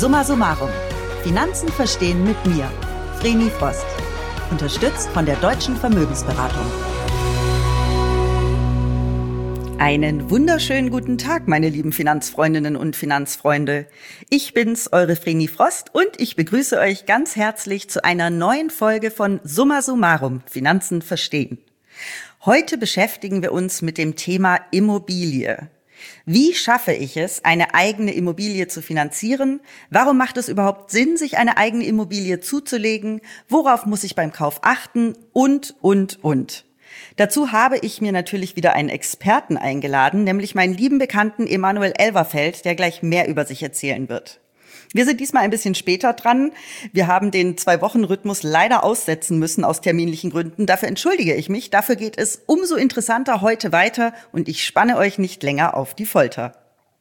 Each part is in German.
Summa summarum. Finanzen verstehen mit mir, Vreni Frost. Unterstützt von der Deutschen Vermögensberatung. Einen wunderschönen guten Tag, meine lieben Finanzfreundinnen und Finanzfreunde. Ich bin's, eure Vreni Frost, und ich begrüße euch ganz herzlich zu einer neuen Folge von Summa summarum, Finanzen verstehen. Heute beschäftigen wir uns mit dem Thema Immobilie. Wie schaffe ich es, eine eigene Immobilie zu finanzieren? Warum macht es überhaupt Sinn, sich eine eigene Immobilie zuzulegen? Worauf muss ich beim Kauf achten? Und. Dazu habe ich mir natürlich wieder einen Experten eingeladen, nämlich meinen lieben Bekannten Emanuel Elverfeld, der gleich mehr über sich erzählen wird. Wir sind diesmal ein bisschen später dran. Wir haben den 2-Wochen-Rhythmus leider aussetzen müssen aus terminlichen Gründen. Dafür entschuldige ich mich. Dafür geht es umso interessanter heute weiter und ich spanne euch nicht länger auf die Folter.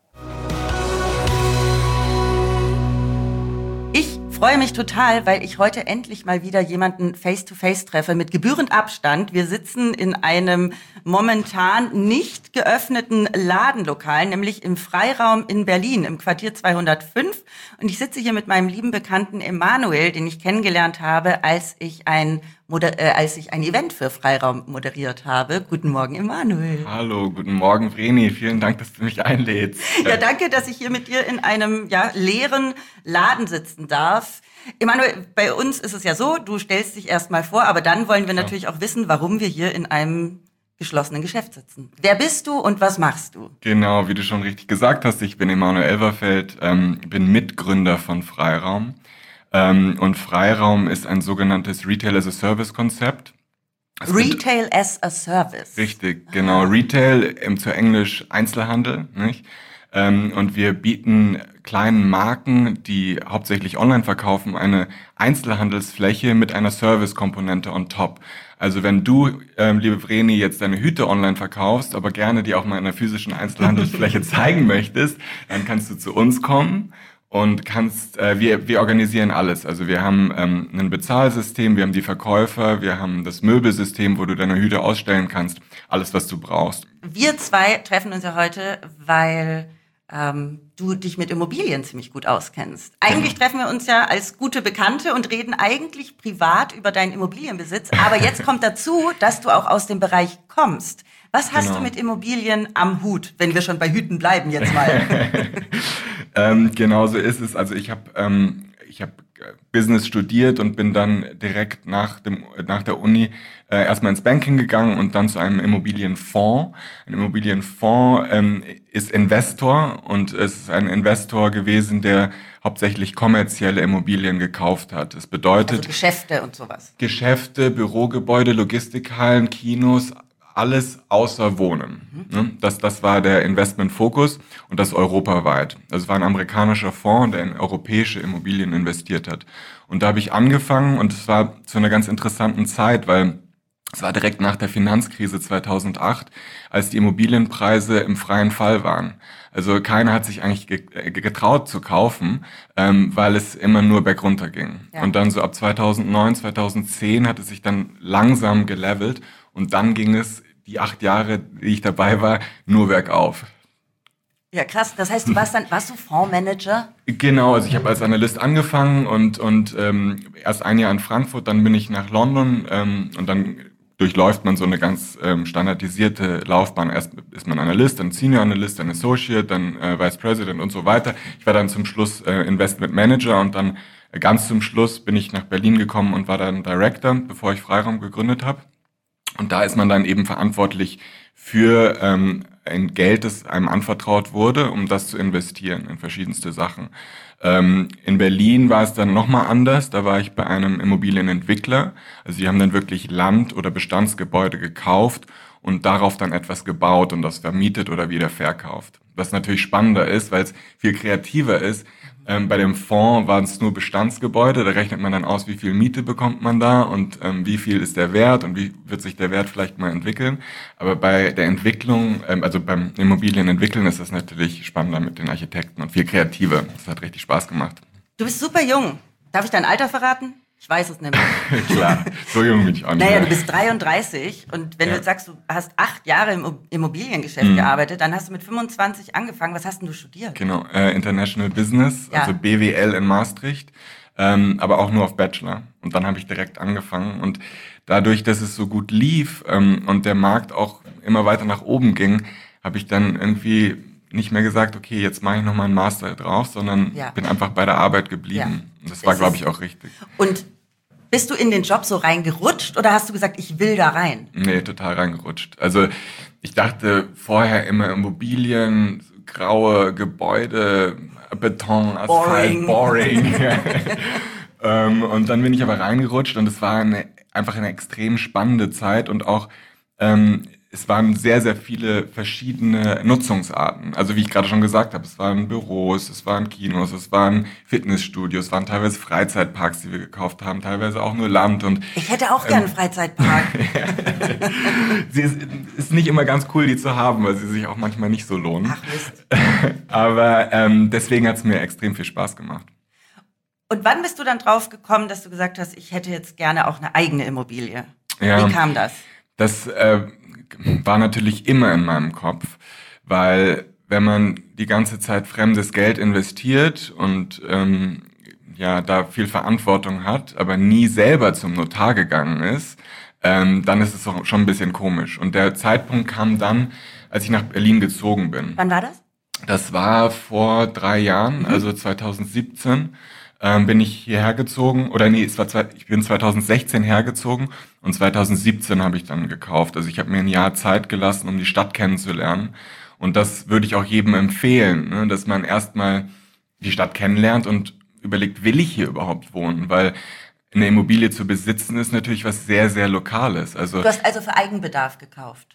Ich freue mich total, weil ich heute endlich mal wieder jemanden face-to-face treffe mit gebührend Abstand. Wir sitzen in einem momentan nicht geöffneten Ladenlokal, nämlich im Freiraum in Berlin, im Quartier 205. Und ich sitze hier mit meinem lieben Bekannten Emanuel, den ich kennengelernt habe, als ich ein Event für Freiraum moderiert habe. Guten Morgen, Emanuel. Hallo, guten Morgen, Vreni. Vielen Dank, dass du mich einlädst. Ja, danke, dass ich hier mit dir in einem leeren Laden sitzen darf. Emanuel, bei uns ist es ja so, du stellst dich erst mal vor, aber dann wollen wir natürlich auch wissen, warum wir hier in einem geschlossenen Geschäft sitzen. Wer bist du und was machst du? Genau, wie du schon richtig gesagt hast, ich bin Emanuel Elverfeld, bin Mitgründer von Freiraum. Und Freiraum ist ein sogenanntes Retail-as-a-Service-Konzept. Retail as a Service. Richtig, genau. Retail, zu Englisch Einzelhandel, nicht? Und wir bieten kleinen Marken, die hauptsächlich online verkaufen, eine Einzelhandelsfläche mit einer Service-Komponente on top. Also wenn du, liebe Vreni, jetzt deine Hüte online verkaufst, aber gerne die auch mal in einer physischen Einzelhandelsfläche zeigen möchtest, dann kannst du zu uns kommen. Und wir organisieren alles. Also wir haben ein Bezahlsystem, wir haben die Verkäufer, wir haben das Möbelsystem, wo du deine Hüte ausstellen kannst. Alles, was du brauchst. Wir zwei treffen uns ja heute, weil du dich mit Immobilien ziemlich gut auskennst. Eigentlich treffen wir uns ja als gute Bekannte und reden eigentlich privat über deinen Immobilienbesitz. Aber jetzt kommt dazu, dass du auch aus dem Bereich kommst. Was hast du mit Immobilien am Hut, wenn wir schon bei Hüten bleiben jetzt mal? Genau so ist es. Also ich habe Business studiert und bin dann direkt nach der Uni erstmal ins Banking gegangen und dann zu einem Immobilienfonds. Ein Immobilienfonds ist Investor und es ist ein Investor gewesen, der hauptsächlich kommerzielle Immobilien gekauft hat. Das bedeutet also Geschäfte und sowas. Geschäfte, Bürogebäude, Logistikhallen, Kinos, alles außer Wohnen. Das war der Investmentfokus und das europaweit. Also es war ein amerikanischer Fonds, der in europäische Immobilien investiert hat. Und da habe ich angefangen und es war zu einer ganz interessanten Zeit, weil es war direkt nach der Finanzkrise 2008, als die Immobilienpreise im freien Fall waren. Also keiner hat sich eigentlich getraut zu kaufen, weil es immer nur bergunter ging. Ja. Und dann so ab 2009, 2010 hat es sich dann langsam gelevelt und dann ging es die 8 Jahre, die ich dabei war, nur bergauf. Ja, krass. Das heißt, warst du Fondsmanager? Genau, also ich habe als Analyst angefangen und erst ein Jahr in Frankfurt, dann bin ich nach London und dann durchläuft man so eine ganz standardisierte Laufbahn. Erst ist man Analyst, dann Senior Analyst, dann Associate, dann Vice President und so weiter. Ich war dann zum Schluss Investment Manager und dann ganz zum Schluss bin ich nach Berlin gekommen und war dann Director, bevor ich Freiraum gegründet habe. Und da ist man dann eben verantwortlich für ein Geld, das einem anvertraut wurde, um das zu investieren in verschiedenste Sachen. In Berlin war es dann nochmal anders. Da war ich bei einem Immobilienentwickler. Also die haben dann wirklich Land- oder Bestandsgebäude gekauft und darauf dann etwas gebaut und das vermietet oder wieder verkauft. Was natürlich spannender ist, weil es viel kreativer ist. Bei dem Fonds waren es nur Bestandsgebäude, da rechnet man dann aus, wie viel Miete bekommt man da und wie viel ist der Wert und wie wird sich der Wert vielleicht mal entwickeln. Aber bei der Entwicklung, also beim Immobilienentwickeln ist das natürlich spannender mit den Architekten und viel kreativer. Das hat richtig Spaß gemacht. Du bist super jung. Darf ich dein Alter verraten? Ich weiß es nämlich. Klar, so jung bin ich auch nicht. Naja, du bist 33 und wenn du sagst, du hast 8 Jahre im Immobiliengeschäft gearbeitet, dann hast du mit 25 angefangen. Was hast denn du studiert? Genau, International Business, also BWL in Maastricht, aber auch nur auf Bachelor. Und dann habe ich direkt angefangen und dadurch, dass es so gut lief und der Markt auch immer weiter nach oben ging, habe ich dann irgendwie nicht mehr gesagt, okay, jetzt mache ich nochmal einen Master drauf, sondern bin einfach bei der Arbeit geblieben. Ja. Und das war, glaube ich, auch richtig. Und bist du in den Job so reingerutscht oder hast du gesagt, ich will da rein? Nee, total reingerutscht. Also ich dachte vorher immer Immobilien, graue Gebäude, Beton, Asphalt, boring. Und dann bin ich aber reingerutscht und es war einfach eine extrem spannende Zeit und auch es waren sehr, sehr viele verschiedene Nutzungsarten. Also wie ich gerade schon gesagt habe, es waren Büros, es waren Kinos, es waren Fitnessstudios, es waren teilweise Freizeitparks, die wir gekauft haben, teilweise auch nur Land. Und ich hätte auch gerne einen Freizeitpark. Sie ist nicht immer ganz cool, die zu haben, weil sie sich auch manchmal nicht so lohnen. Ach Mist. Aber deswegen hat es mir extrem viel Spaß gemacht. Und wann bist du dann drauf gekommen, dass du gesagt hast, ich hätte jetzt gerne auch eine eigene Immobilie? Ja, wie kam das? Das war natürlich immer in meinem Kopf, weil wenn man die ganze Zeit fremdes Geld investiert und da viel Verantwortung hat, aber nie selber zum Notar gegangen ist, dann ist es auch schon ein bisschen komisch. Und der Zeitpunkt kam dann, als ich nach Berlin gezogen bin. Wann war das? Das war vor 3 Jahren, also 2017. Bin ich hierher gezogen, ich bin 2016 hergezogen und 2017 habe ich dann gekauft. Also ich habe mir ein Jahr Zeit gelassen, um die Stadt kennenzulernen. Und das würde ich auch jedem empfehlen, ne, dass man erstmal die Stadt kennenlernt und überlegt, will ich hier überhaupt wohnen? Weil eine Immobilie zu besitzen ist natürlich was sehr, sehr Lokales. Also du hast also für Eigenbedarf gekauft?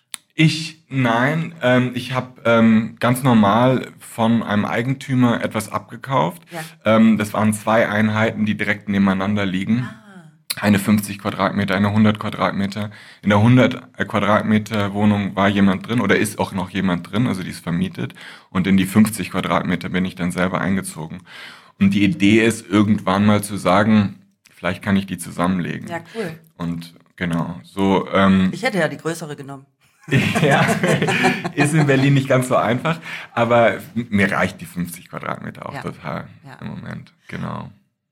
Nein, ich habe ganz normal von einem Eigentümer etwas abgekauft. Ja. Das waren 2 Einheiten, die direkt nebeneinander liegen. Eine 50 Quadratmeter, eine 100 Quadratmeter. In der 100 Quadratmeter Wohnung war jemand drin oder ist auch noch jemand drin, also die ist vermietet. Und in die 50 Quadratmeter bin ich dann selber eingezogen. Und die Idee ist, irgendwann mal zu sagen, vielleicht kann ich die zusammenlegen. Ja, cool. Und genau, so. Ich hätte ja die größere genommen. Ja, ist in Berlin nicht ganz so einfach, aber mir reicht die 50 Quadratmeter auch total im Moment, genau.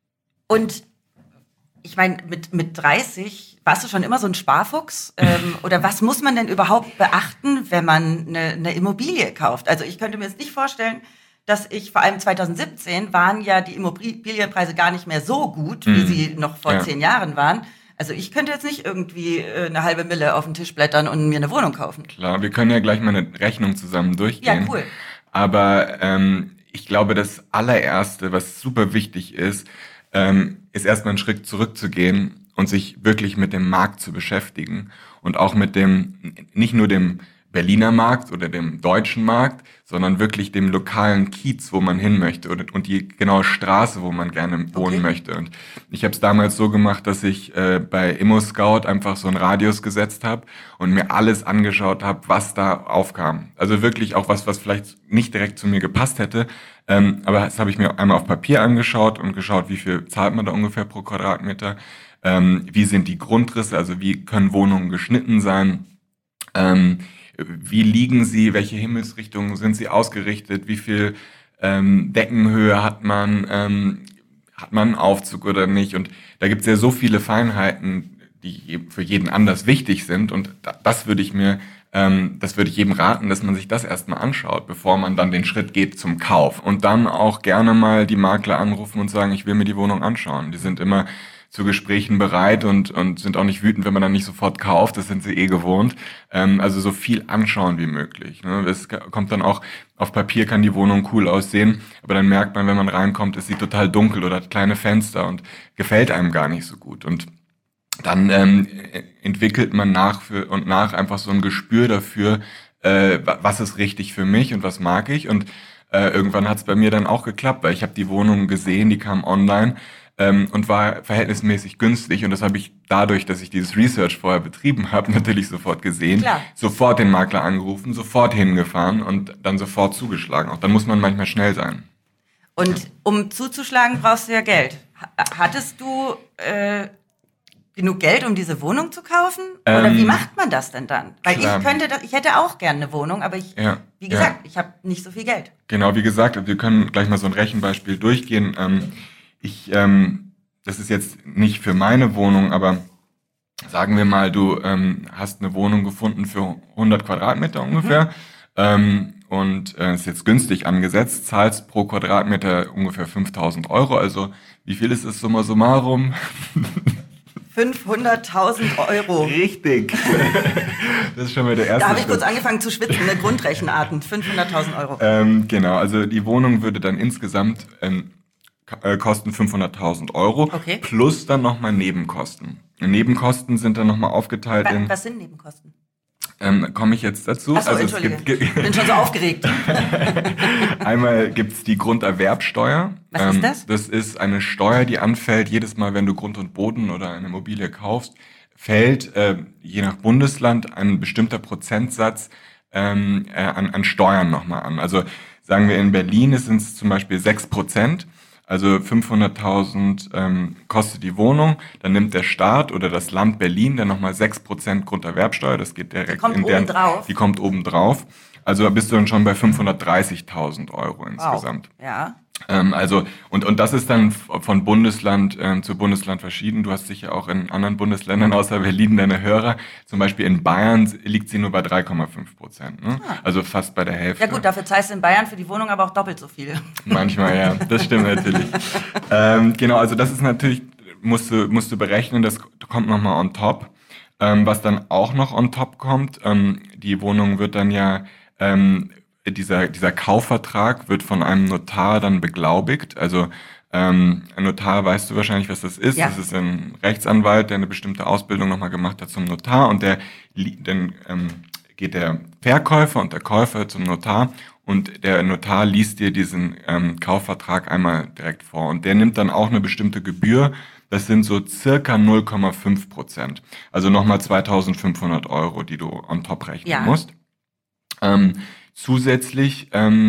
Und ich meine, mit 30 warst du schon immer so ein Sparfuchs? Oder was muss man denn überhaupt beachten, wenn man eine Immobilie kauft? Also ich könnte mir jetzt nicht vorstellen, dass vor allem 2017 waren ja die Immobilienpreise gar nicht mehr so gut, wie sie noch vor 10 Jahren waren. Also ich könnte jetzt nicht irgendwie eine halbe Mille auf den Tisch blättern und mir eine Wohnung kaufen. Klar, wir können ja gleich mal eine Rechnung zusammen durchgehen. Ja, cool. Aber ich glaube, das allererste, was super wichtig ist erstmal einen Schritt zurückzugehen und sich wirklich mit dem Markt zu beschäftigen. Und auch mit nicht nur dem Berliner Markt oder dem deutschen Markt, sondern wirklich dem lokalen Kiez, wo man hin möchte und die genaue Straße, wo man gerne wohnen möchte. Und ich habe es damals so gemacht, dass ich bei ImmoScout einfach so einen Radius gesetzt habe und mir alles angeschaut habe, was da aufkam. Also wirklich auch was vielleicht nicht direkt zu mir gepasst hätte, aber das habe ich mir einmal auf Papier angeschaut und geschaut, wie viel zahlt man da ungefähr pro Quadratmeter, wie sind die Grundrisse, also wie können Wohnungen geschnitten sein, wie liegen sie, welche Himmelsrichtungen sind sie ausgerichtet, wie viel Deckenhöhe hat man einen Aufzug oder nicht. Und da gibt es ja so viele Feinheiten, die für jeden anders wichtig sind. Und das würde ich jedem raten, dass man sich das erstmal anschaut, bevor man dann den Schritt geht zum Kauf. Und dann auch gerne mal die Makler anrufen und sagen, ich will mir die Wohnung anschauen. Die sind immer zu Gesprächen bereit und sind auch nicht wütend, wenn man dann nicht sofort kauft, das sind sie gewohnt. Also so viel anschauen wie möglich. Ne? Es kommt dann auch, auf Papier kann die Wohnung cool aussehen, aber dann merkt man, wenn man reinkommt, ist sie total dunkel oder hat kleine Fenster und gefällt einem gar nicht so gut. Und dann entwickelt man nach und nach einfach so ein Gespür dafür, was ist richtig für mich und was mag ich. Und irgendwann hat es bei mir dann auch geklappt, weil ich habe die Wohnung gesehen, die kam online, und war verhältnismäßig günstig. Und das habe ich dadurch, dass ich dieses Research vorher betrieben habe, natürlich sofort gesehen. Klar. Sofort den Makler angerufen, sofort hingefahren und dann sofort zugeschlagen. Auch dann muss man manchmal schnell sein. Und um zuzuschlagen, brauchst du ja Geld. Hattest du genug Geld, um diese Wohnung zu kaufen? Oder wie macht man das denn dann? Weil ich hätte auch gerne eine Wohnung, aber wie gesagt, ich habe nicht so viel Geld. Genau, wie gesagt, wir können gleich mal so ein Rechenbeispiel durchgehen. Das ist jetzt nicht für meine Wohnung, aber sagen wir mal, du hast eine Wohnung gefunden für 100 Quadratmeter ungefähr und ist jetzt günstig angesetzt, zahlst pro Quadratmeter ungefähr 5.000 Euro. Also wie viel ist es summa summarum? 500.000 Euro. Richtig. Das ist schon mal der erste Da habe ich Schritt. kurz angefangen zu schwitzen, eine Grundrechenarten. 500.000 Euro. Genau, also die Wohnung würde dann insgesamt kosten 500.000 Euro. Okay. Plus dann nochmal Nebenkosten. Nebenkosten sind dann nochmal aufgeteilt in... Was sind Nebenkosten? Komme ich jetzt dazu? Achso, Entschuldige. Ich bin schon so aufgeregt. Einmal gibt's die Grunderwerbsteuer. Was ist das? Das ist eine Steuer, die anfällt jedes Mal, wenn du Grund und Boden oder eine Immobilie kaufst, fällt je nach Bundesland ein bestimmter Prozentsatz an Steuern nochmal an. Also sagen wir in Berlin sind es zum Beispiel 6%. Also 500.000 kostet die Wohnung, dann nimmt der Staat oder das Land Berlin dann nochmal 6% Grunderwerbsteuer, das geht direkt die kommt oben drauf. Also bist du dann schon bei 530.000 Euro insgesamt. Wow. Ja. Und das ist dann von Bundesland zu Bundesland verschieden. Du hast sicher auch in anderen Bundesländern außer Berlin deine Hörer. Zum Beispiel in Bayern liegt sie nur bei 3,5%. Ne? Also fast bei der Hälfte. Ja gut, dafür zahlst du in Bayern für die Wohnung aber auch doppelt so viel. Manchmal, ja. Das stimmt natürlich. Genau, also das ist natürlich, musst du berechnen, das kommt nochmal on top. Was dann auch noch on top kommt, die Wohnung wird dann ja... Dieser Kaufvertrag wird von einem Notar dann beglaubigt. Also ein Notar, weißt du wahrscheinlich, was das ist. Ja. Das ist ein Rechtsanwalt, der eine bestimmte Ausbildung nochmal gemacht hat zum Notar. Und dann geht der Verkäufer und der Käufer zum Notar. Und der Notar liest dir diesen Kaufvertrag einmal direkt vor. Und der nimmt dann auch eine bestimmte Gebühr. Das sind so circa 0,5%. Also nochmal 2.500 Euro, die du on top rechnen musst. Zusätzlich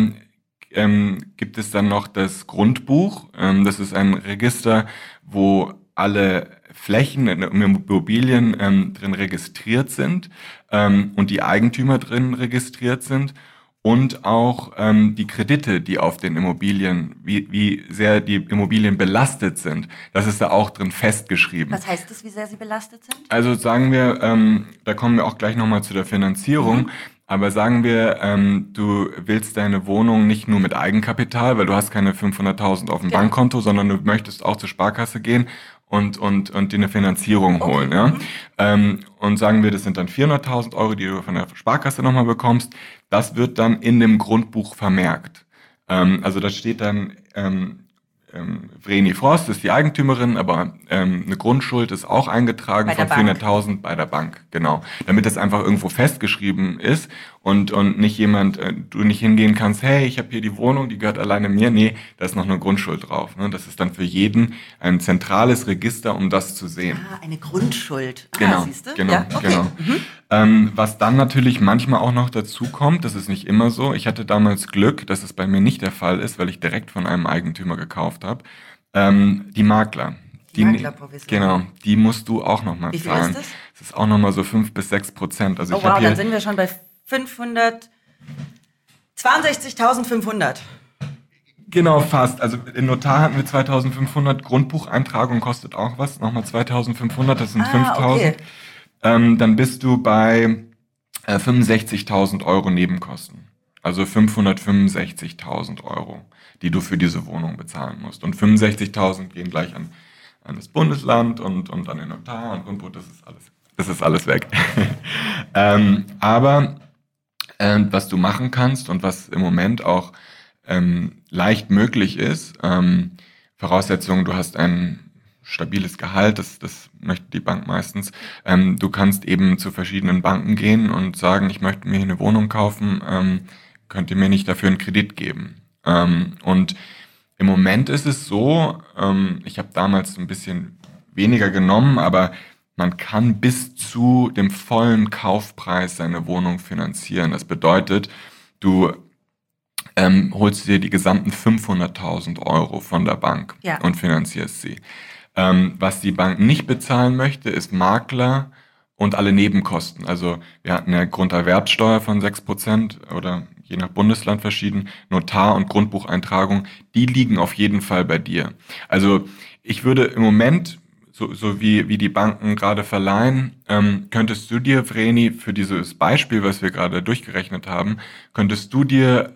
gibt es dann noch das Grundbuch. Das ist ein Register, wo alle Flächen in Immobilien drin registriert sind und die Eigentümer drin registriert sind und auch die Kredite, die auf den Immobilien, wie sehr die Immobilien belastet sind. Das ist da auch drin festgeschrieben. Was heißt das, wie sehr sie belastet sind? Also sagen wir, da kommen wir auch gleich nochmal zu der Finanzierung. Aber sagen wir, du willst deine Wohnung nicht nur mit Eigenkapital, weil du hast keine 500.000 auf dem Bankkonto, sondern du möchtest auch zur Sparkasse gehen und dir eine Finanzierung holen. Ja? Und sagen wir, das sind dann 400.000 Euro, die du von der Sparkasse nochmal bekommst. Das wird dann in dem Grundbuch vermerkt. Also da steht dann... Vreni Frost ist die Eigentümerin, aber eine Grundschuld ist auch eingetragen von 400.000 bei der Bank, genau. Damit das einfach irgendwo festgeschrieben ist und nicht du nicht hingehen kannst, hey, ich habe hier die Wohnung, die gehört alleine mir. Nee, da ist noch eine Grundschuld drauf. Ne? Das ist dann für jeden ein zentrales Register, um das zu sehen. Ah, eine Grundschuld. Genau, siehst du? genau, ja, okay. Genau. Was dann natürlich manchmal auch noch dazu kommt, das ist nicht immer so. Ich hatte damals Glück, dass es bei mir nicht der Fall ist, weil ich direkt von einem Eigentümer gekauft habe. Die Makler. Die Maklerprovision. Genau, die musst du auch nochmal zahlen. Wie viel ist das? Das ist auch nochmal so 5-6%. Also dann sind wir schon bei 62.500. Genau, fast. Also im Notar hatten wir 2.500, Grundbucheintragung kostet auch was, nochmal 2.500, das sind 5.000. Okay. Dann bist du bei 65.000 Euro Nebenkosten. Also 565.000 Euro, die du für diese Wohnung bezahlen musst. Und 65.000 gehen gleich an das Bundesland und an den Notar und Grundbuch, das ist alles weg. Aber was du machen kannst und was im Moment auch leicht möglich ist, Voraussetzung, du hast ein stabiles Gehalt, das möchte die Bank meistens. Du kannst eben zu verschiedenen Banken gehen und sagen, ich möchte mir hier eine Wohnung kaufen, könnt ihr mir nicht dafür einen Kredit geben? Und im Moment ist es so, ich habe damals ein bisschen weniger genommen, aber man kann bis zu dem vollen Kaufpreis seine Wohnung finanzieren. Das bedeutet, du holst du dir die gesamten 500.000 Euro von der Bank und finanzierst sie. Was die Bank nicht bezahlen möchte, ist Makler und alle Nebenkosten. Also wir hatten ja Grunderwerbsteuer von 6% oder je nach Bundesland verschieden, Notar- und Grundbucheintragung, die liegen auf jeden Fall bei dir. Also ich würde im Moment, so wie die Banken gerade verleihen, könntest du dir, Vreni, für dieses Beispiel, was wir gerade durchgerechnet haben, könntest du dir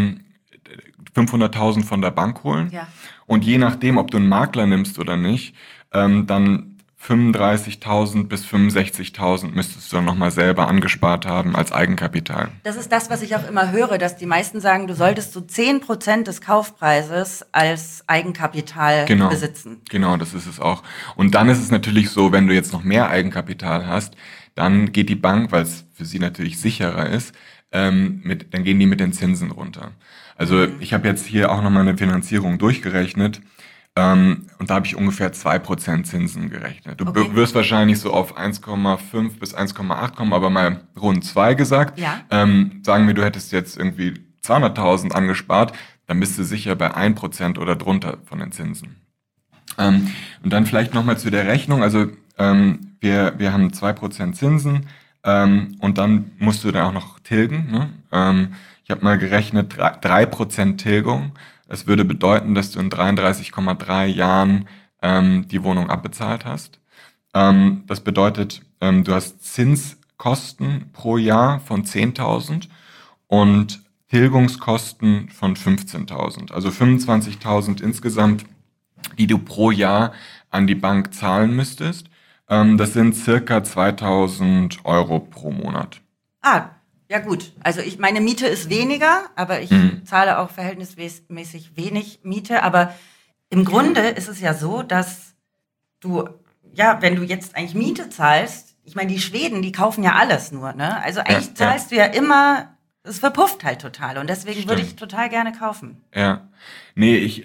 500.000 von der Bank holen. Ja. Und je nachdem, ob du einen Makler nimmst oder nicht, dann 35.000 bis 65.000 müsstest du dann nochmal selber angespart haben als Eigenkapital. Das ist das, was ich auch immer höre, dass die meisten sagen, du solltest so 10% des Kaufpreises als Eigenkapital besitzen. Genau, das ist es auch. Und dann ist es natürlich so, wenn du jetzt noch mehr Eigenkapital hast, dann geht die Bank, weil es für sie natürlich sicherer ist, dann gehen die mit den Zinsen runter. Also ich habe jetzt hier auch nochmal eine Finanzierung durchgerechnet. Und da habe ich ungefähr 2% Zinsen gerechnet. Du wirst wahrscheinlich so auf 1,5 bis 1,8 kommen, aber mal rund 2 gesagt. Ja. Sagen wir, du hättest jetzt irgendwie 200.000 angespart, dann bist du sicher bei 1% oder drunter von den Zinsen. Und dann vielleicht nochmal zu der Rechnung. Also wir haben 2% Zinsen und dann musst du dann auch noch tilgen. Ne? Ich habe mal gerechnet, 3% Tilgung. Das würde bedeuten, dass du in 33,3 Jahren die Wohnung abbezahlt hast. Das bedeutet, du hast Zinskosten pro Jahr von 10.000 und Tilgungskosten von 15.000. Also 25.000 insgesamt, die du pro Jahr an die Bank zahlen müsstest. Das sind circa 2.000 Euro pro Monat. Ja gut, also meine Miete ist weniger, aber ich zahle auch verhältnismäßig wenig Miete. Aber im Grunde ist es ja so, dass du, wenn du jetzt eigentlich Miete zahlst, ich meine, die Schweden, die kaufen ja alles nur, ne? Also eigentlich zahlst du ja immer, es verpufft halt total und deswegen würde ich total gerne kaufen. Ja, nee,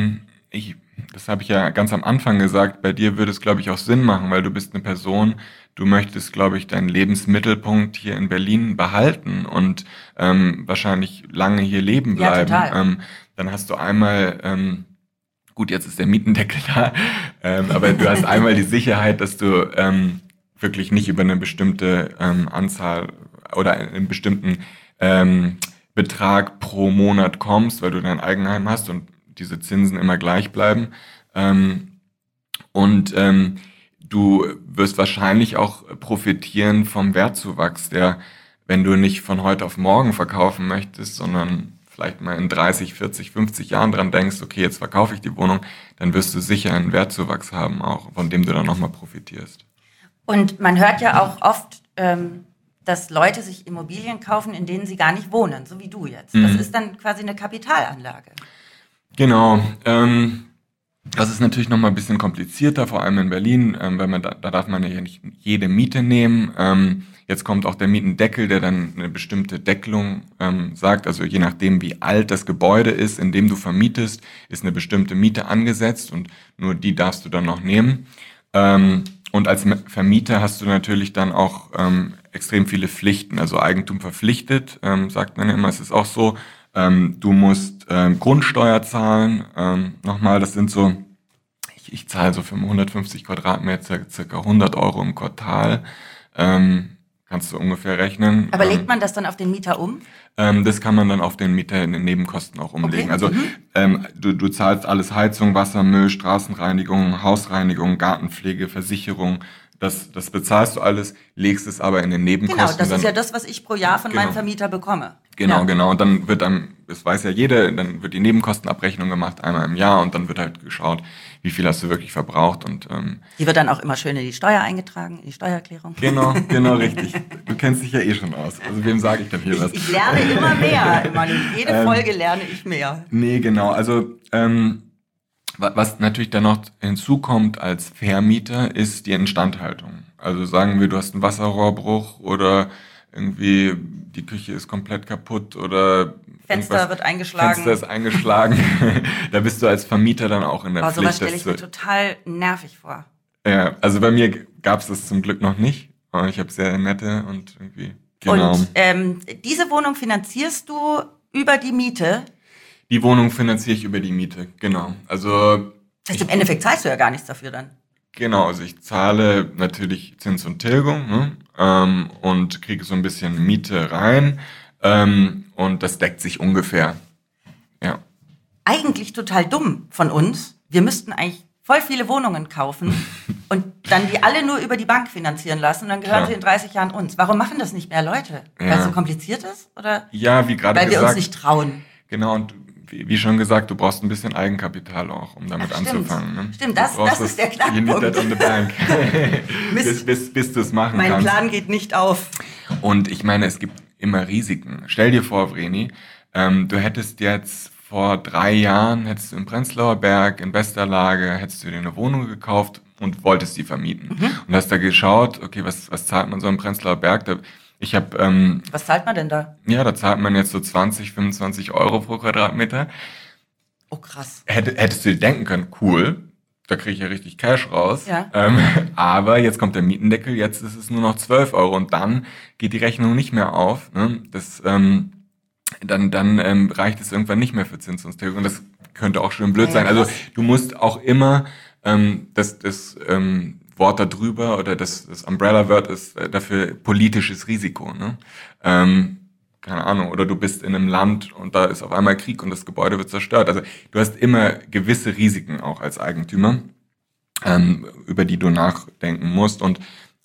das habe ich ja ganz am Anfang gesagt, bei dir würde es, glaube ich, auch Sinn machen, weil du bist eine Person, du möchtest, glaube ich, deinen Lebensmittelpunkt hier in Berlin behalten und wahrscheinlich lange hier leben bleiben. Ja, total. Dann hast du einmal, gut, jetzt ist der Mietendeckel da, aber du hast einmal die Sicherheit, dass du wirklich nicht über eine bestimmte Anzahl oder einen bestimmten Betrag pro Monat kommst, weil du dein Eigenheim hast und diese Zinsen immer gleich bleiben. Du wirst wahrscheinlich auch profitieren vom Wertzuwachs, der, wenn du nicht von heute auf morgen verkaufen möchtest, sondern vielleicht mal in 30, 40, 50 Jahren dran denkst, okay, jetzt verkaufe ich die Wohnung, dann wirst du sicher einen Wertzuwachs haben, auch von dem du dann nochmal profitierst. Und man hört ja auch oft, dass Leute sich Immobilien kaufen, in denen sie gar nicht wohnen, so wie du jetzt. Das ist dann quasi eine Kapitalanlage. Genau. Das ist natürlich nochmal ein bisschen komplizierter, vor allem in Berlin, weil da darf man ja nicht jede Miete nehmen. Jetzt kommt auch der Mietendeckel, der dann eine bestimmte Deckelung sagt. Also je nachdem, wie alt das Gebäude ist, in dem du vermietest, ist eine bestimmte Miete angesetzt und nur die darfst du dann noch nehmen. Und als Vermieter hast du natürlich dann auch extrem viele Pflichten, also Eigentum verpflichtet, sagt man ja immer. Es ist auch so, du musst Grundsteuer zahlen. Nochmal, das sind so, ich zahle so für 150 Quadratmeter circa 100 Euro im Quartal. Kannst du ungefähr rechnen. Aber legt man das dann auf den Mieter um? Das kann man dann auf den Mieter in den Nebenkosten auch umlegen. Okay. Also du zahlst alles: Heizung, Wasser, Müll, Straßenreinigung, Hausreinigung, Gartenpflege, Versicherung. Das bezahlst du alles, legst es aber in den Nebenkosten. Genau, das ist ja das, was ich pro Jahr von meinem Vermieter bekomme. Genau. Und dann wird das weiß ja jeder, dann wird die Nebenkostenabrechnung gemacht, einmal im Jahr, und dann wird halt geschaut, wie viel hast du wirklich verbraucht. Und die wird dann auch immer schön in die Steuer eingetragen, in die Steuererklärung. Genau, richtig. Du kennst dich ja eh schon aus. Also wem sage ich denn hier was? Ich lerne immer mehr. Jede Folge lerne ich mehr. Nee, genau. Also was natürlich dann noch hinzukommt als Vermieter, ist die Instandhaltung. Also sagen wir, du hast einen Wasserrohrbruch oder irgendwie die Küche ist komplett kaputt oder Fenster wird eingeschlagen. Fenster ist eingeschlagen. Da bist du als Vermieter dann auch in der Pflicht. Sowas stelle ich mir total nervig vor. Ja, also bei mir gab es das zum Glück noch nicht. Aber ich habe sehr nette und irgendwie... Genau. Und diese Wohnung finanzierst du über die Miete? Die Wohnung finanziere ich über die Miete, genau. Also Das heißt, im Endeffekt zahlst du ja gar nichts dafür dann. genau, also ich zahle natürlich Zins und Tilgung, ne? Und kriege so ein bisschen Miete rein, und das deckt sich ungefähr. Ja. Eigentlich total dumm von uns. Wir müssten eigentlich voll viele Wohnungen kaufen und dann die alle nur über die Bank finanzieren lassen und dann gehören Klar. sie in 30 Jahren uns. Warum machen das nicht mehr Leute? Weil Ja. es so kompliziert ist? Oder Ja, wie gerade weil wir gesagt. uns nicht trauen? Genau, und wie schon gesagt, du brauchst ein bisschen Eigenkapital auch, um damit Ach, stimmt. anzufangen. Ne? Stimmt, Du das brauchst ist der You need that Knackpunkt. on the bank. Mist. bis du es machen Mein kannst. Plan geht nicht auf. Und ich meine, es gibt immer Risiken. Stell dir vor, Vreni, du hättest jetzt vor 3 Jahren, hättest du im Prenzlauer Berg in bester Lage, hättest du dir eine Wohnung gekauft und wolltest die vermieten. Und hast da geschaut, okay, was zahlt man so im Prenzlauer Berg? Ich habe, Was zahlt man denn da? ja, da zahlt man jetzt so 20, 25 Euro pro Quadratmeter. Oh, krass. Hättest du dir denken können, cool, da kriege ich ja richtig Cash raus. Ja. Aber jetzt kommt der Mietendeckel, jetzt ist es nur noch 12 Euro und dann geht die Rechnung nicht mehr auf. Ne? Dann reicht es irgendwann nicht mehr für Zins und Tilgung. Das könnte auch schön blöd Ja, sein. Also krass. du musst auch immer das Wort da drüber oder das Umbrella-Word ist dafür politisches Risiko. Ne? Keine Ahnung, oder du bist in einem Land und da ist auf einmal Krieg und das Gebäude wird zerstört. Also du hast immer gewisse Risiken auch als Eigentümer, über die du nachdenken musst. Und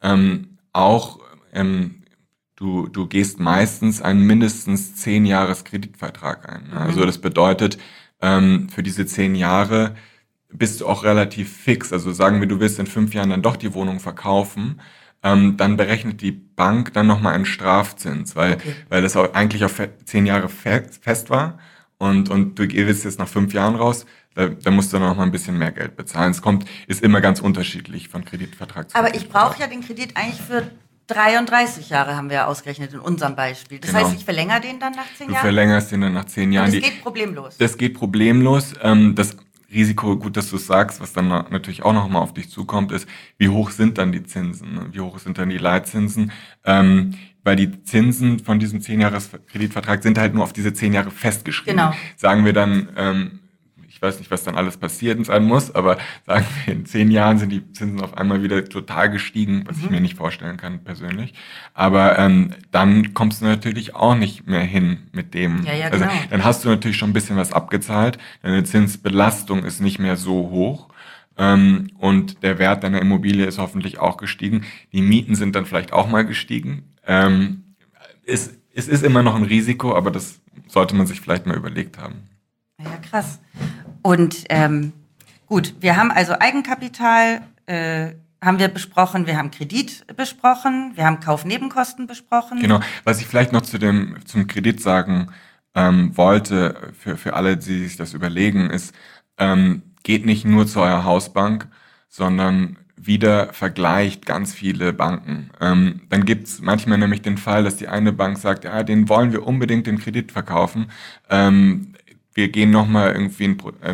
du gehst meistens einen mindestens 10 Jahres Kreditvertrag ein. Also das bedeutet, für diese 10 Jahre bist du auch relativ fix. Also sagen wir, du willst in 5 Jahren dann doch die Wohnung verkaufen, dann berechnet die Bank dann nochmal einen Strafzins, weil das auch eigentlich auf 10 Jahre fest war und du willst jetzt nach 5 Jahren raus, da musst du dann nochmal ein bisschen mehr Geld bezahlen. Ist immer ganz unterschiedlich von Kreditvertrag zu Aber ich Kreditvertrag. brauche ja den Kredit eigentlich für 33 Jahre, haben wir ja ausgerechnet in unserem Beispiel. Das Genau. heißt, ich verlängere den dann nach 10 Du Jahren? verlängerst den dann nach 10 Jahren. Und das geht problemlos. Das geht problemlos. Das Risiko, gut, dass du es sagst, was dann natürlich auch nochmal auf dich zukommt, ist, wie hoch sind dann die Zinsen? Ne? Wie hoch sind dann die Leitzinsen? Weil die Zinsen von diesem 10-Jahres-Kreditvertrag sind halt nur auf diese 10 Jahre festgeschrieben. Genau. Sagen wir dann, ich weiß nicht, was dann alles passiert sein muss, aber sagen wir, in 10 Jahren sind die Zinsen auf einmal wieder total gestiegen, was ich mir nicht vorstellen kann persönlich. Aber dann kommst du natürlich auch nicht mehr hin mit dem. Ja, Also genau. dann hast du natürlich schon ein bisschen was abgezahlt, deine Zinsbelastung ist nicht mehr so hoch. Und der Wert deiner Immobilie ist hoffentlich auch gestiegen. Die Mieten sind dann vielleicht auch mal gestiegen. Es ist immer noch ein Risiko, aber das sollte man sich vielleicht mal überlegt haben. Ja, krass. Und gut, wir haben also Eigenkapital, haben wir besprochen, wir haben Kredit besprochen, wir haben Kaufnebenkosten besprochen. Genau. Was ich vielleicht noch zum Kredit sagen wollte, für alle, die sich das überlegen, ist, geht nicht nur zu eurer Hausbank, sondern wieder vergleicht ganz viele Banken. Dann gibt's manchmal nämlich den Fall, dass die eine Bank sagt, ja, den wollen wir unbedingt den Kredit verkaufen. Wir gehen nochmal irgendwie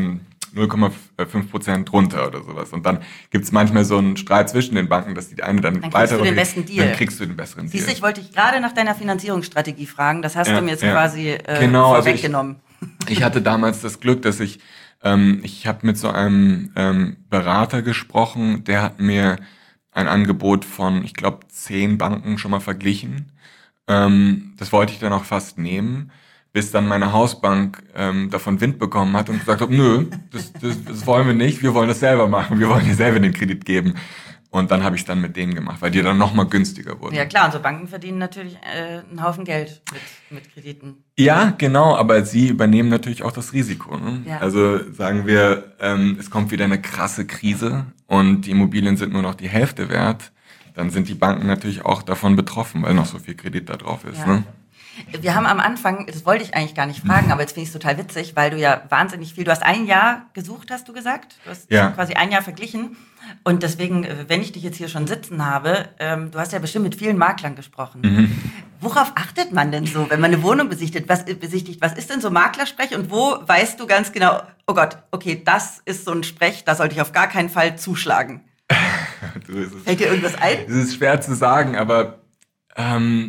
0,5% runter oder sowas. Und dann gibt's manchmal so einen Streit zwischen den Banken, dass die eine dann kriegst weiter du den besten Deal. Dann kriegst du den besseren Deal. Siehst du, ich wollte dich gerade nach deiner Finanzierungsstrategie fragen, das hast du mir jetzt ja. quasi Genau, also vorweggenommen. Ich hatte damals das Glück, dass ich habe mit so einem Berater gesprochen, der hat mir ein Angebot von, ich glaube, 10 Banken schon mal verglichen. Das wollte ich dann auch fast nehmen, bis dann meine Hausbank davon Wind bekommen hat und gesagt hat, nö, das wollen wir nicht, wir wollen das selber machen, wir wollen dir selber den Kredit geben. Und dann habe ich es dann mit denen gemacht, weil die dann nochmal günstiger wurden. Ja klar, und so Banken verdienen natürlich einen Haufen Geld mit Krediten. Ja, genau, aber sie übernehmen natürlich auch das Risiko. Ne? Ja. Also sagen wir, es kommt wieder eine krasse Krise und die Immobilien sind nur noch die Hälfte wert, dann sind die Banken natürlich auch davon betroffen, weil noch so viel Kredit da drauf ist. Ja. Ne? Wir haben am Anfang, das wollte ich eigentlich gar nicht fragen, aber jetzt finde ich es total witzig, weil du ja wahnsinnig viel, du hast 1 Jahr gesucht, hast du gesagt? Du hast Ja. quasi 1 Jahr verglichen. Und deswegen, wenn ich dich jetzt hier schon sitzen habe, du hast ja bestimmt mit vielen Maklern gesprochen. Worauf achtet man denn so, wenn man eine Wohnung besichtigt? Was ist denn so Maklersprech und wo weißt du ganz genau, oh Gott, okay, das ist so ein Sprech, da sollte ich auf gar keinen Fall zuschlagen. Fällt dir irgendwas ein? Es ist schwer zu sagen, aber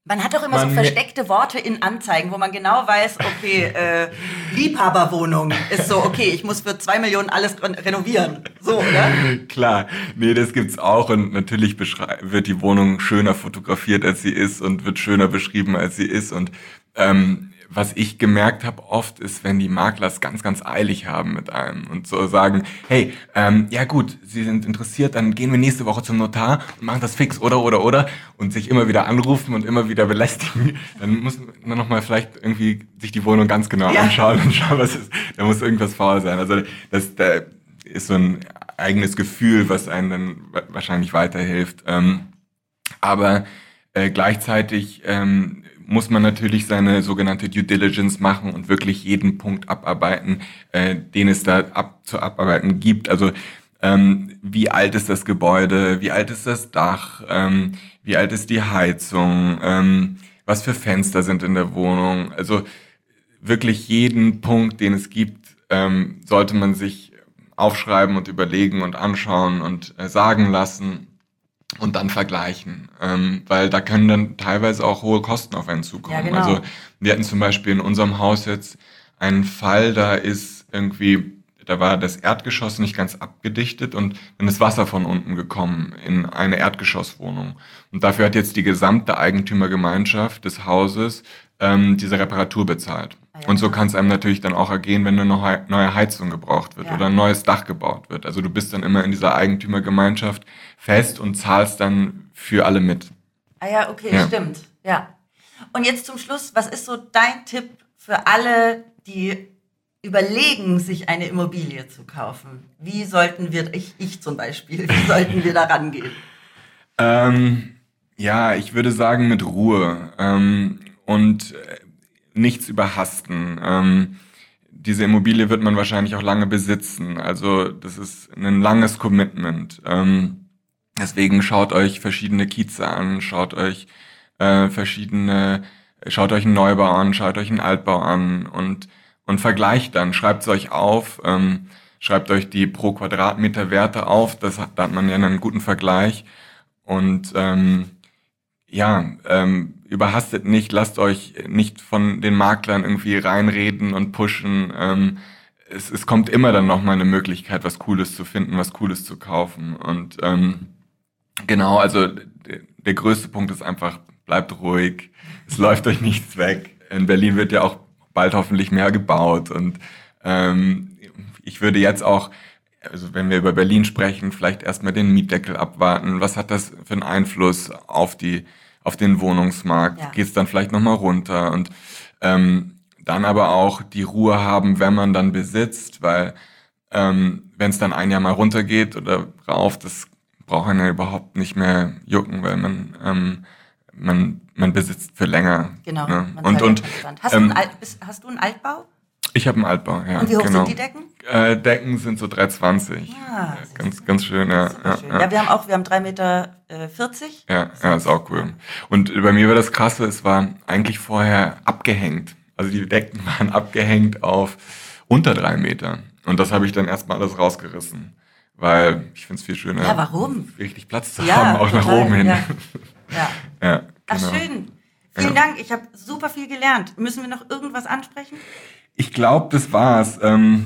Man hat doch immer so versteckte Worte in Anzeigen, wo man genau weiß, okay, Liebhaberwohnung ist so, okay, ich muss für 2 Millionen alles renovieren. So, oder? Klar, nee, das gibt's auch und natürlich wird die Wohnung schöner fotografiert, als sie ist und wird schöner beschrieben, als sie ist und was ich gemerkt habe oft ist, wenn die Makler es ganz, ganz eilig haben mit einem und so sagen, hey, ja gut, Sie sind interessiert, dann gehen wir nächste Woche zum Notar und machen das fix oder und sich immer wieder anrufen und immer wieder belästigen, dann muss man nochmal vielleicht irgendwie sich die Wohnung ganz genau anschauen und schauen, was ist, da muss irgendwas faul sein. Also da ist so ein eigenes Gefühl, was einen dann wahrscheinlich weiterhilft. Aber gleichzeitig muss man natürlich seine sogenannte Due Diligence machen und wirklich jeden Punkt abarbeiten, den es da zu abarbeiten gibt. Also wie alt ist das Gebäude, wie alt ist das Dach, wie alt ist die Heizung, was für Fenster sind in der Wohnung. Also wirklich jeden Punkt, den es gibt, sollte man sich aufschreiben und überlegen und anschauen und sagen lassen. Und dann vergleichen, weil da können dann teilweise auch hohe Kosten auf einen zukommen. Ja, genau. Also wir hatten zum Beispiel in unserem Haus jetzt einen Fall, da war das Erdgeschoss nicht ganz abgedichtet und dann ist Wasser von unten gekommen in eine Erdgeschosswohnung. Und dafür hat jetzt die gesamte Eigentümergemeinschaft des Hauses diese Reparatur bezahlt. Ja. Und so kann es einem natürlich dann auch ergehen, wenn eine neue Heizung gebraucht wird oder ein neues Dach gebaut wird. Also du bist dann immer in dieser Eigentümergemeinschaft fest und zahlst dann für alle mit. Ah ja, okay, stimmt. Ja. Und jetzt zum Schluss, was ist so dein Tipp für alle, die überlegen, sich eine Immobilie zu kaufen? Wie sollten wir, ich zum Beispiel, wie sollten wir da rangehen? Ja, ich würde sagen mit Ruhe und nichts überhasten. Diese Immobilie wird man wahrscheinlich auch lange besitzen. Also das ist ein langes Commitment. Deswegen schaut euch verschiedene Kieze an, schaut euch einen Neubau an, schaut euch einen Altbau an und vergleicht dann, schreibt es euch auf, schreibt euch die pro Quadratmeter Werte auf, da hat man ja einen guten Vergleich und überhastet nicht, lasst euch nicht von den Maklern irgendwie reinreden und pushen. Es kommt immer dann nochmal eine Möglichkeit, was Cooles zu finden, was Cooles zu kaufen. Und genau, also der größte Punkt ist einfach, bleibt ruhig, es läuft euch nichts weg. In Berlin wird ja auch bald hoffentlich mehr gebaut. Und ich würde jetzt auch, also wenn wir über Berlin sprechen, vielleicht erstmal den Mietdeckel abwarten. Was hat das für einen Einfluss auf den Wohnungsmarkt? Ja. Geht es dann vielleicht nochmal runter? Und dann aber auch die Ruhe haben, wenn man dann besitzt, weil wenn es dann ein Jahr mal runtergeht oder rauf, das braucht einen ja überhaupt nicht mehr jucken, weil man besitzt für länger. Genau. Ne? Hast du einen Altbau? Ich habe einen Altbau, ja. Und wie hoch sind die Decken? Decken sind so 3,20. Ja, ganz schön, ja. Schön. Ja, wir haben 3,40 Meter. Ja, ist auch cool. Und bei mir war das Krasse, es war eigentlich vorher abgehängt. Also die Decken waren abgehängt auf unter 3 Meter. Und das habe ich dann erstmal alles rausgerissen. Weil ich finde es viel schöner, warum? richtig Platz zu haben, auch total, nach oben hin. Ja. Genau. Ach, schön. Vielen Dank, ich habe super viel gelernt. Müssen wir noch irgendwas ansprechen? Ich glaube, das war's.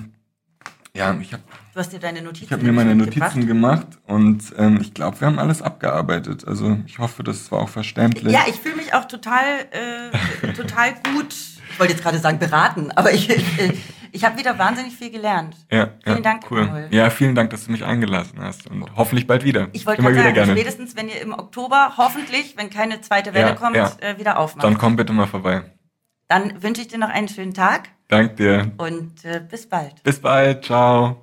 Du hast dir deine Notizen Ich habe mir meine Notizen gemacht und ich glaube, wir haben alles abgearbeitet. Also ich hoffe, das war auch verständlich. Ja, ich fühle mich auch total gut, ich wollte jetzt gerade sagen beraten, aber ich habe wieder wahnsinnig viel gelernt. Vielen Dank, cool. Manuel. Ja, vielen Dank, dass du mich eingelassen hast und hoffentlich bald wieder. Ich wollte gerade sagen, gerne. Spätestens wenn ihr im Oktober, hoffentlich, wenn keine zweite Welle kommt, wieder aufmacht. Dann komm bitte mal vorbei. Dann wünsche ich dir noch einen schönen Tag. Danke dir. Und bis bald. Bis bald, ciao.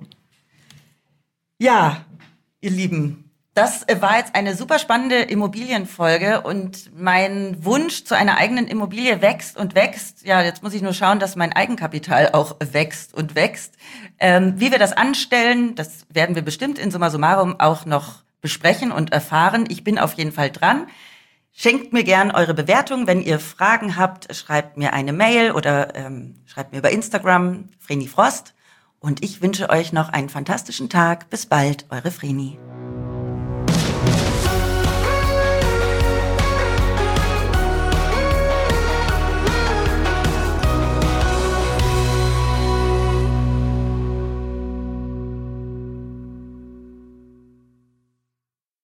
Ja, ihr Lieben, das war jetzt eine super spannende Immobilienfolge und mein Wunsch zu einer eigenen Immobilie wächst und wächst. Ja, jetzt muss ich nur schauen, dass mein Eigenkapital auch wächst und wächst. Wie wir das anstellen, das werden wir bestimmt in Summa Summarum auch noch besprechen und erfahren. Ich bin auf jeden Fall dran. Schenkt mir gern eure Bewertung. Wenn ihr Fragen habt, schreibt mir eine Mail oder schreibt mir über Instagram, Vreni Frost. Und ich wünsche euch noch einen fantastischen Tag. Bis bald, eure Vreni.